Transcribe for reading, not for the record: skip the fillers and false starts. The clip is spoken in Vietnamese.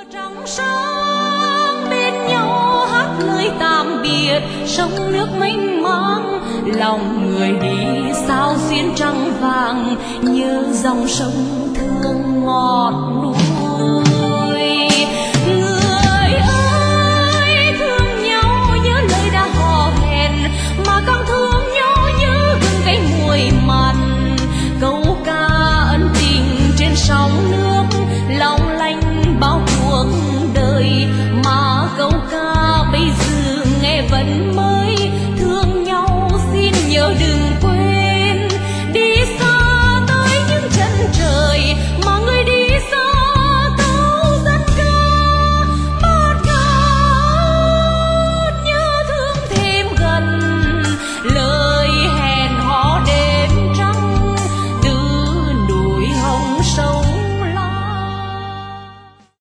Trong sáng bên nhau hát lời tạm biệt, sông nước mênh mang, lòng người đi sao xuyên trăng vàng, nhớ dòng sông thương ngọt núi.